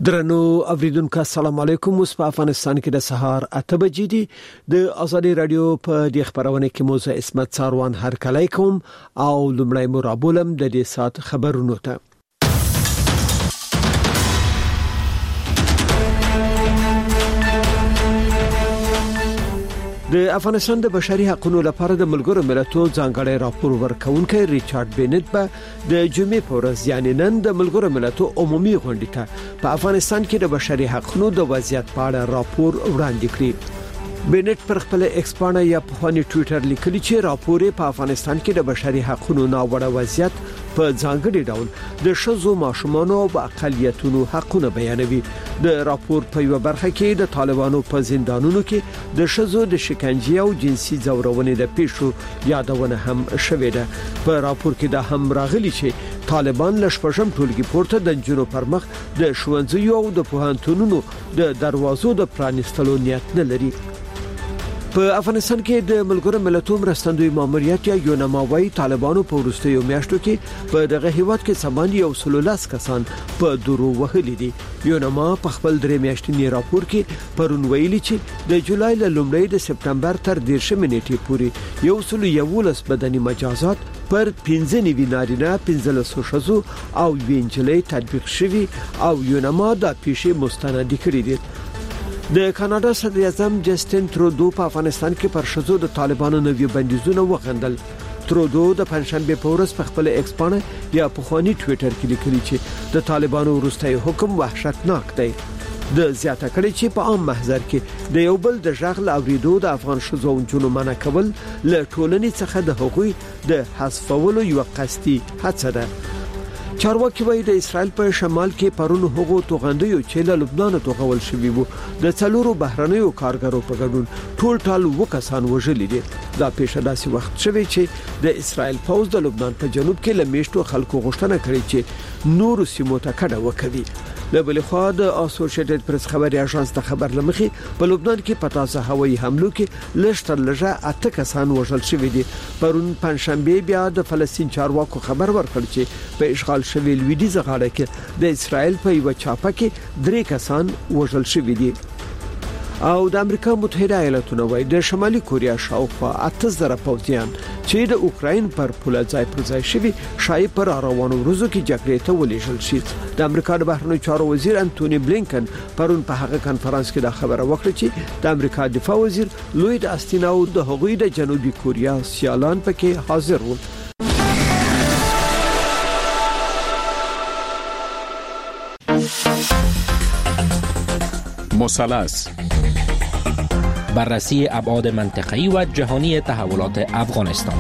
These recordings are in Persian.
درنو اوریدونکو السلام علیکم. اوس په افغانستان کې د سهار 8 بجې دي. د ازادي رادیو په دې خبرونه کې موضوع اسمت ساروان هر کله کوم او لمړی مرابولم د دې سات خبرونو ته. د افغانستان د بشري حقوقو لپاره د ملګرو ملتونو ځانګړی راپور ورکونکي ریچارډ بینټ به د جمعې په ورځ یعنی نن د ملګرو ملتونو عمومي غونډې ته په افغانستان کې د بشري حقوقو د وضعیت په اړه راپور وړاندې کړی. بینټ پر خپل ایکس باندې یا په خوني ټوئیټر لیکلی چې راپور په افغانستان کې د بشري حقوقو ناوړه وضعیت په ځانګړي ډول د شذو ماشومانو او اقلیتونو حقونه بیانوي. د راپور په یو برخه کې د طالبانو په زندانونو کې د شذو د شکنجې او جنسي ځورونې د پیښو یادونه هم شوې ده. په راپور کې دا هم راغلي چې طالبان لشپږم ټولګي پورته د جنو پر مخ د ښوونځیو او د پوهنتونونو د دروازو د پرانیستلو نیت نه لري. په افغانستان کې د ملګرو ملتونو مرستندوی ماموریت یا یونماوي طالبانو په وروستیو میاشتو کې په دغه هیواد کې سماني او سلولاس کسان په درو وهلي دي. یونما په خپل درې میاشتنی راپور کې پرون ویلي چې د جولای له لومړۍ د سپتمبر تر 10 نیټې پورې 111 بدني مجازات پر 15 نارینه 15 شذو او وینجلې تطبیق شوي او یونما د پیښې مستند کړي دي. د کاناډا صدر اعظم جسټین ترودو په افغانستان کې پر شذو د طالبانو نوي بندیزونه وغندل. ترودو د پنځشنبه په ورځ په خپل ایکس باندې یا په خوني ټوئیټر کې لیکلي چې د طالبانو وروستي حکم وحشتناک دی. د زیاته کړي چې په عام محضر کې د یو بل د ژغل اوریدو د افغان شذو جنو منع کول له ټولنې څخه د حقوقي د حذفولو یو قصدي هڅه ده. چارواکي وایي د اسرائیل په شمال کې پرون هغو توغندیو چې له لبنان توغول شوی وو د څلورو بهرنیو کارګرو په ګډون ټول وکسان وژلي دي. دا پیښه داسې وخت شوی چې د اسرائیل پوز د لبنان په جنوب کې لمیشتو خلکو غوښتنه کړې چې نور سیمو ته کډه وکړي. له بل خوا د اسوسییټډ پریس خبري اژانس د خبر لمخې په لبنان کې پتاسه هوایي حملو کې لږتر لږه 8 کسان وژل شوی دي. پرون پنځشنبه بیا د فلسطین چارواکو خبر ورکړ چې په اشغال شوی لویدیځ غاړه کې د اسرائیل په یو چاپه کې 3 کسان وژل شوی دي. او د امریکا متحده ایالاتونو وایي د شمالي کوریا شاوخوا 8000 پوځیان چې د اوکراین پر پوله ځای پر ځای شوی شای پر روانو ورځو کې جګړې ته ولېږل شي. د امریکا د بهرنیو چارو وزیر انټونی بلینکن پرون په هغه کانفرنس کې دا خبره وکړه چې د امریکا دفاع وزیر لوید استین او د هغوی د جنوبي کوریا سیالان پکې حاضر وو. مثلث بررسی ابعاد منطقه‌ای و جهانی تحولات افغانستان.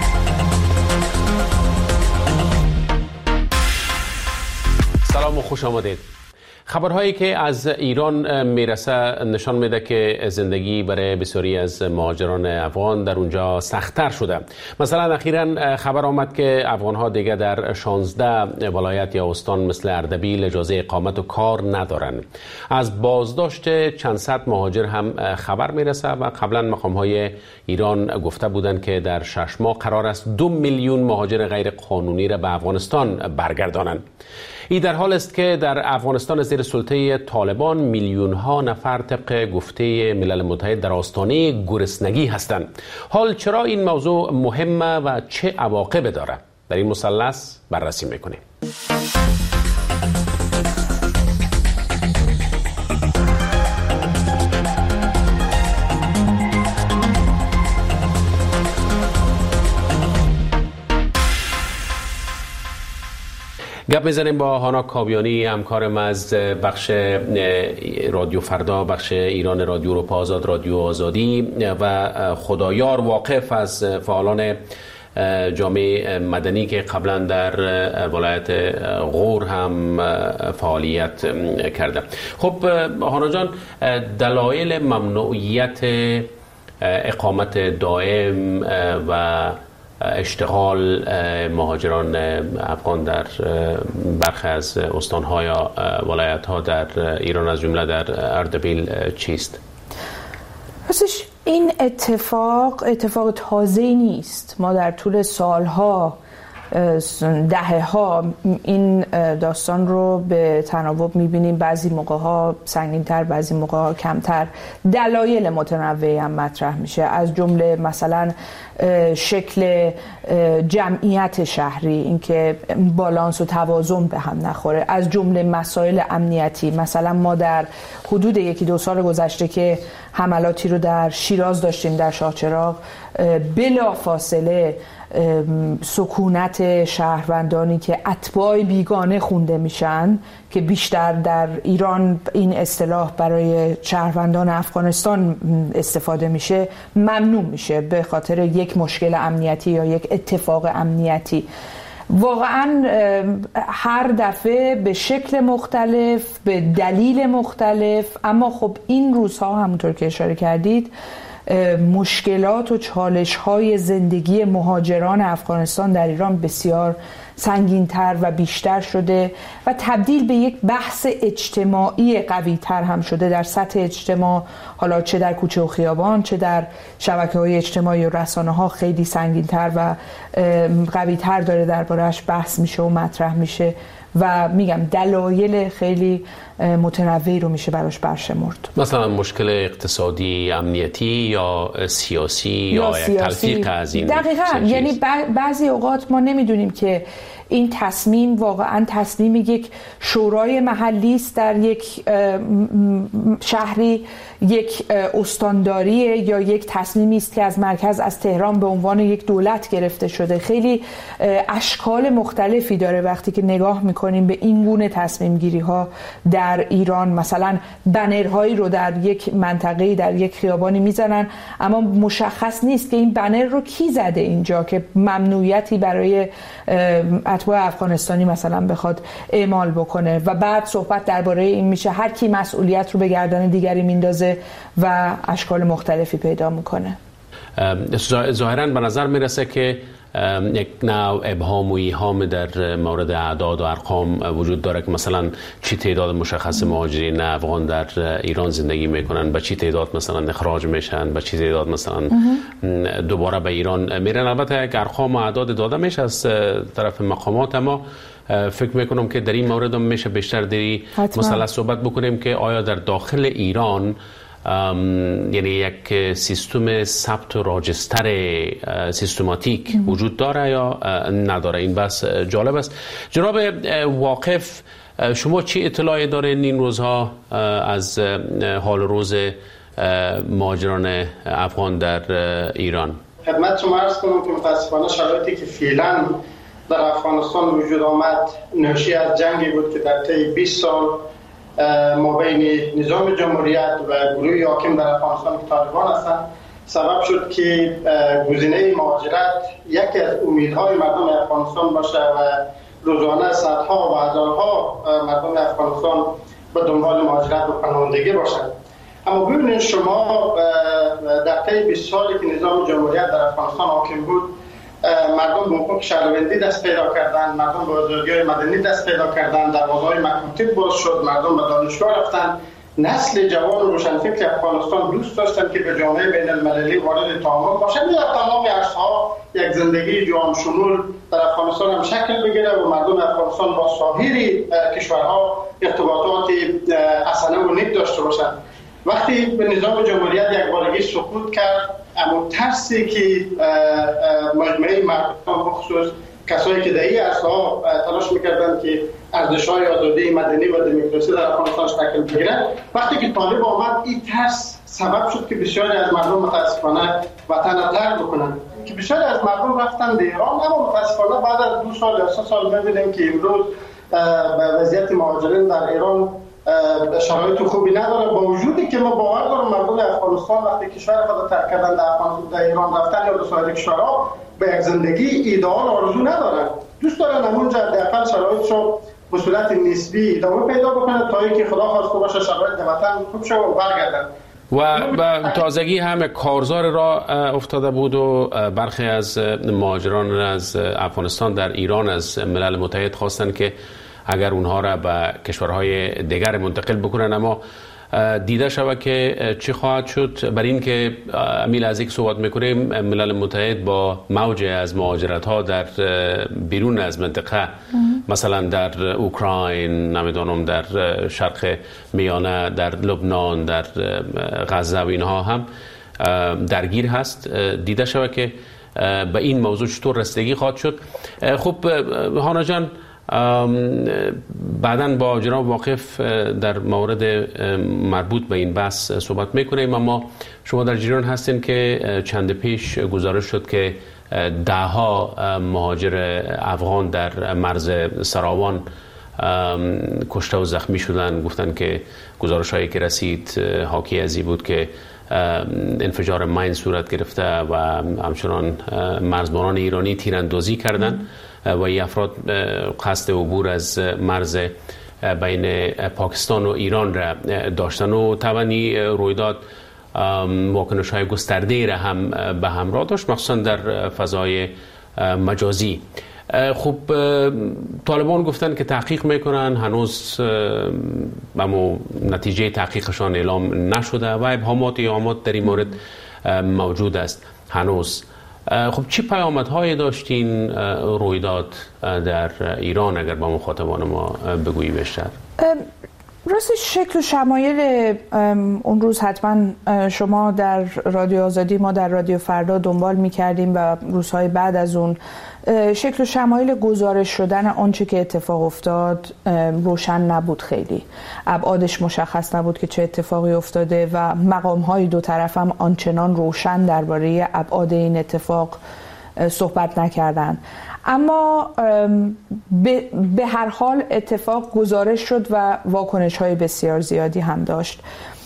سلام و خوش آمدید. خبرهایی که از ایران میرسه نشان میده که زندگی برای بسیاری از مهاجران افغان در اونجا سخت‌تر شده. مثلا اخیراً خبر آمد که افغان‌ها دیگه در 16 ولایت یا استان مثل اردبیل اجازه اقامت و کار ندارن. از بازداشت چند صد مهاجر هم خبر میرسه و قبلا مقام‌های ایران گفته بودند که در 6 ماه قرار است 2 میلیون مهاجر غیر قانونی را به افغانستان برگردانند. این در حال است که در افغانستان زیر سلطه طالبان میلیون ها نفر طبق گفته ملل متحد در آستانه گرسنگی هستند. حال چرا این موضوع مهمه و چه عواقب داره؟ در این مثلث بررسی میکنیم. گپ میزنیم با هانا کاویانی، همکارم از بخش رادیو فردا، بخش ایران رادیو اروپا آزاد، رادیو آزادی و خدایار واقف از فعالان جامعه مدنی که قبلا در ولایت غور هم فعالیت کرده. خب هانا جان، دلایل ممنوعیت اقامت دائم و اشتغال مهاجران افغان در برخی از استان‌ها یا ولایت‌ها در ایران از جمله در اردبیل چیست؟ راستش این اتفاق تازه‌ای نیست. ما در طول سالها دهه‌ها این داستان رو به تناوب می‌بینیم، بعضی موقع‌ها سنگین‌تر، بعضی موقع‌ها کمتر. دلایل متنوعی هم مطرح میشه، از جمله مثلا شکل جمعیت شهری، اینکه بالانس و توازن به هم نخوره، از جمله مسائل امنیتی. مثلا ما در حدود 1-2 سال گذشته که حملاتی رو در شیراز داشتیم، در شاهچراغ، بلافاصله سکونت شهروندانی که اتباع بیگانه خونده میشن، که بیشتر در ایران این اصطلاح برای شهروندان افغانستان استفاده میشه، ممنوع میشه به خاطر یک مشکل امنیتی یا یک اتفاق امنیتی. واقعا هر دفعه به شکل مختلف، به دلیل مختلف، اما خب این روزها همونطور که اشاره کردید مشکلات و چالش‌های زندگی مهاجران افغانستان در ایران بسیار سنگین‌تر و بیشتر شده و تبدیل به یک بحث اجتماعی قوی‌تر هم شده در سطح اجتماع، حالا چه در کوچه و خیابان، چه در شبکه‌های اجتماعی و رسانه‌ها خیلی سنگین‌تر و قوی‌تر داره درباره‌اش بحث میشه و مطرح میشه و میگم دلایل خیلی متنوعی رو میشه براش برشمرد. مثلا مشکل اقتصادی، امنیتی یا سیاسی یا تلفیق از این. دقیقاً، یعنی بعضی اوقات ما نمیدونیم که این تصمیم واقعا تصمیم یک شورای محلی است در یک شهری، یک استانداری، یا یک تصمیمی است که از مرکز، از تهران به عنوان یک دولت گرفته شده. خیلی اشکال مختلفی داره وقتی که نگاه میکنیم به این گونه تصمیم گیری ها در ایران. مثلا بنرهایی رو در یک منطقه‌ای، در یک خیابانی میزنن، اما مشخص نیست که این بنر رو کی زده اینجا که ممنوعیتی برای اتباع افغانستانی مثلا بخواد اعمال بکنه و بعد صحبت درباره این میشه هر کی مسئولیت رو به گردن دیگری میندازه و اشکال مختلفی پیدا میکنه. ظاهراً به نظر میرسه که یک نوع ابهام و ایهام در مورد اعداد و ارقام وجود داره که مثلا چی تعداد مشخص مهاجرین افغان در ایران زندگی میکنن، با چی تعداد مثلا اخراج میشن، با چی تعداد مثلا دوباره به ایران میرن. البته یک ارقام و اعداد داده میشه از طرف مقامات، اما فکر میکنم که در این مورد هم میشه بیشتر دری مثلا صحبت بکنیم که آیا در داخل ایران یعنی یک سیستم ثبت و راجستر سیستماتیک وجود داره یا نداره. این بس جالب است. جناب واقف، شما چی اطلاعی دارین این روزها از حال روز مهاجران افغان در ایران؟ خدمت شما عرض کنم که متاسفانه شرایطی که فعلا در افغانستان وجود آمد ناشی از جنگی بود که در طی 20 سال مابین نظام جمهوریت و گروه حاکم در افغانستان که طالبان هستند سبب شد که گزینه مهاجرت یکی از امیدهای مردم افغانستان باشه و روزانه صدها و هزارها مردم افغانستان به دنبال مهاجرت و پناهندگی باشند. اما ببینید شما در طی 20 سالی که نظام جمهوریت در افغانستان حاکم بود، مردم به حقوق شهروندی دست پیدا کردند، مردم به آزادی‌های مدنی دست پیدا کردند، دروازه‌های مکاتب باز شد، مردم به دانشگاه رفتند. نسل جوان و روشنفکر افغانستان دوست داشتند که به جامعه بین المللی وارد تعامل باشند، در تمام عرصه‌ها یک زندگی جهان شمول در افغانستان هم شکل بگیره و مردم افغانستان با سایر کشورها ارتباطات حسنه و نیک داشته باشند. وقتی به نظام جمهوریت یک بارگی سقوط کرد، اما ترسی که مجموعه مردم بخصوص کسایی که در این عرصه‌ها تلاش می‌کردند که ارزش‌های آزادی مدنی و دموکراسی در افغانستان شکل بگیرد، وقتی که طالب آمد این ترس سبب شد که بسیاری از مردم متاسفانه وطن را ترک بکنند، که بسیاری از مردم رفتن به ایران. اما متاسفانه بعد از 2 سال یا 3 سال می‌بینیم که امروز وضعیت مهاجرین در ایران شرایط خوبی نداره، با وجودی که ما باور دارم مردم افغانستان وقتی کشور خود ترک کردن در ایران رفتن یا به سایر کشورها به یک زندگی ایدئال آرزو ندارن، دوست دارن همونجا حداقل شرایطشو به صورت نسبی ادامه پیدا بکنه تا اینکه خدا خواسته باشه شرایط وطن خوب شه و برگردن. و تازگی هم کارزار را افتاده بود و برخی از مهاجران از افغانستان در ایران از ملل متحد خواستن که اگر اونها را به کشورهای دیگر منتقل بکنن، اما دیده شود که چی خواهد شد. بر این که امیل از یک صحبت میکنیم، ملل متحد با موج از مهاجرت ها در بیرون از منطقه مثلا در اوکراین، نمیدونم در شرق میانه، در لبنان، در غزه و اینها هم درگیر هست. دیده شود که به این موضوع چطور رسیدگی خواهد شد. خب هانا جان، بعداً با جناب واقف در مورد مربوط به این بحث صحبت میکنیم، اما شما در جریان هستین که چند پیش گزارش شد که دهها مهاجر افغان در مرز سراوان کشته و زخمی شدن. گفتن که گزارش هایی که رسید حاکی از این بود که انفجار ماین صورت گرفته و همچنان مرزبانان ایرانی تیراندازی کردن و این افراد قصد عبور از مرز بین پاکستان و ایران را داشتن و طبعاً رویداد واکنش های گسترده را هم به همراه داشت، مخصوصا در فضای مجازی. خب طالبان گفتن که تحقیق میکنن، هنوز اما نتیجه تحقیقشان اعلام نشده و ابهامات در این مورد موجود است هنوز. خب چی پیامدهایی داشتین رویداد در ایران، اگر با مخاطبان ما بگویی بیشتر؟ راستش شکل و شمایل اون روز حتما شما در رادیو آزادی، ما در رادیو فردا دنبال می‌کردیم و روزهای بعد از اون شکل و شمایل گزارش شدن آنچه که اتفاق افتاد روشن نبود. خیلی ابعادش مشخص نبود که چه اتفاقی افتاده و مقام‌های دو طرف هم آنچنان روشن درباره ابعاد این اتفاق صحبت نکردند. اما به هر حال اتفاق گزارش شد و واکنش‌های بسیار زیادی هم داشت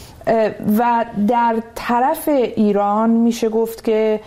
و در طرف ایران میشه گفت که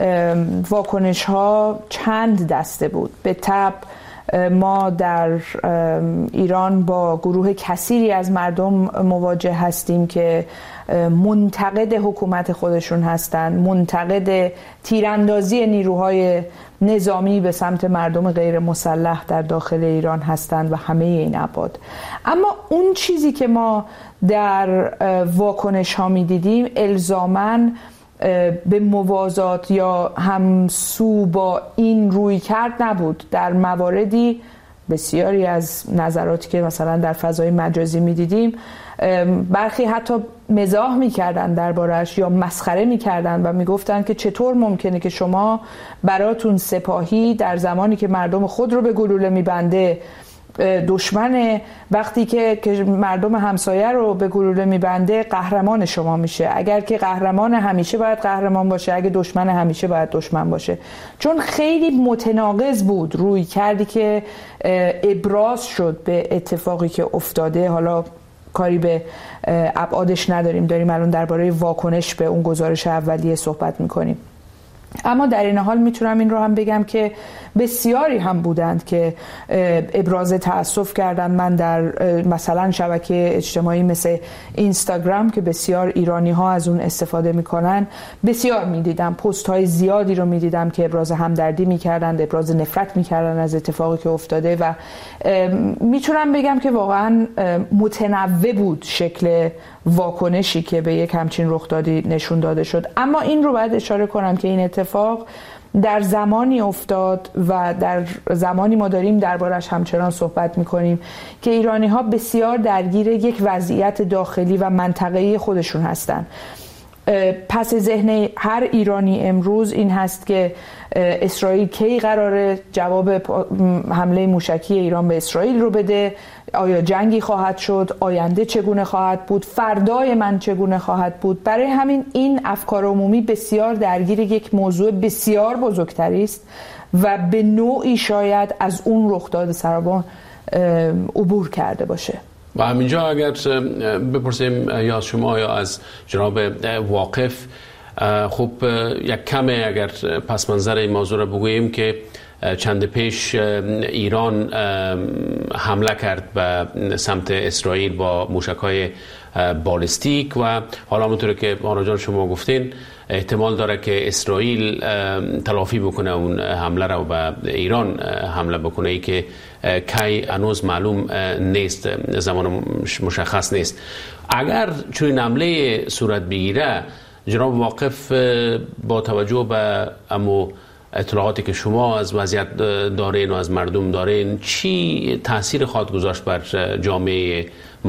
واکنش‌ها چند دسته بود. به طبع ما در ایران با گروه کثیری از مردم مواجه هستیم که منتقد حکومت خودشون هستند، منتقد تیراندازی نیروهای نظامی به سمت مردم غیر مسلح در داخل ایران هستند و همه این ابعاد. اما اون چیزی که ما در واکنش ها می دیدیم الزاماً به موازات یا همسو با این روی کرد نبود. در مواردی بسیاری از نظراتی که مثلا در فضای مجازی می دیدیم، برخی حتی مزاح می‌کردن دربارش یا مسخره می‌کردن و می‌گفتن که چطور ممکنه که شما براتون سپاهی در زمانی که مردم خود رو به گلوله می‌بنده دشمن، وقتی که مردم همسایه رو به گلوله می‌بنده قهرمان شما میشه. اگر که قهرمان همیشه باید قهرمان باشه، اگه دشمن همیشه باید دشمن باشه. چون خیلی متناقض بود روی کردی که ابراز شد به اتفاقی که افتاده. حالا کاری به ابعادش نداریم، داریم الان درباره واکنش به اون گزارش اولیه صحبت میکنیم. اما در این حال میتونم این رو هم بگم که بسیاری هم بودند که ابراز تأسف کردن. من در مثلا شبکه اجتماعی مثل اینستاگرام که بسیار ایرانی ها از اون استفاده میکنن، بسیار میدیدم پست های زیادی رو میدیدم که ابراز همدردی میکردن، ابراز نفرت میکردن از اتفاقی که افتاده و میتونم بگم که واقعا متنوع بود شکل واکنشی که به یک همچین رخدادی نشون داده شد. اما این رو باید اشاره کنم که این اتفاق در زمانی افتاد و در زمانی ما داریم دربارش همچنان صحبت میکنیم که ایرانی ها بسیار درگیر یک وضعیت داخلی و منطقه‌ای خودشون هستن. پس ذهن هر ایرانی امروز این هست که اسرائیل کی قراره جواب حمله موشکی ایران به اسرائیل رو بده، آیا جنگی خواهد شد، آینده چگونه خواهد بود، فردای من چگونه خواهد بود. برای همین این افکار عمومی بسیار درگیر یک موضوع بسیار بزرگتری است و به نوعی شاید از اون رخداد سراوان عبور کرده باشه. و همینجا اگر بپرسیم یا از شما یا از جناب واقف، خب یک کمی اگر پس منظر این موضوع رو بگوییم که چند پیش ایران حمله کرد به سمت اسرائیل با موشک‌های بالستیک و حالا همونطور که آنا جان شما گفتین احتمال داره که اسرائیل تلافی بکنه اون حمله رو به ایران حمله بکنه، ای که کی هنوز معلوم نیست، زمان مشخص نیست. اگر چون حمله صورت بگیره جناب واقف با توجه به امو اطلاعاتی که شما از وضعیت دارین و از مردم دارین چی تاثیر خواهد گذاشت بر جامعه